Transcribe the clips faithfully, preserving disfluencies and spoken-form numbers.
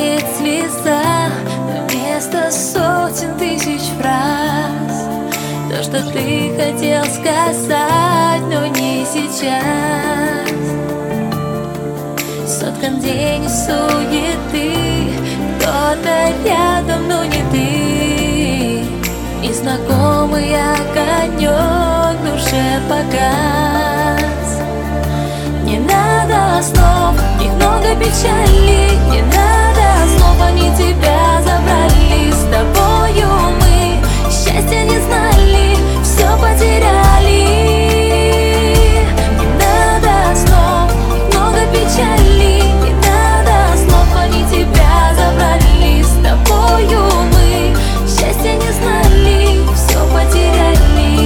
тает слеза вместо сотен тысяч фраз. То, что ты хотел сказать, но не сейчас. Соткан день из суеты, кто-то рядом, но не ты. И знакомый огонек в душе погас. Не надо слов, их много печали. Не надо слов, они тебя забрали. С тобою мы счастья не знали, все потеряли. Не надо слов, их много печали. Не надо слов, они тебя забрали. С тобою мы счастья не знали, все потеряли.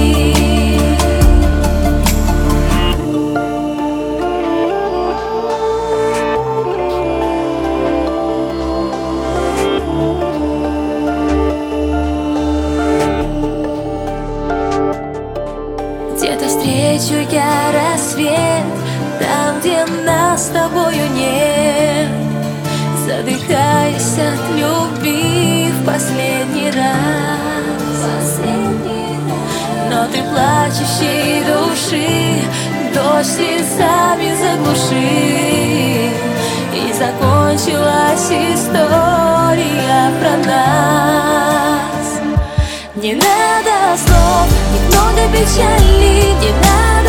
Где-то встречу я рассвет, там, где нас с тобою нет, задыхаясь от любви в последний раз. Но ты плачущей души дождь слезами заглуши, и закончилась история про нас. Не надо слов, немного печали, не надо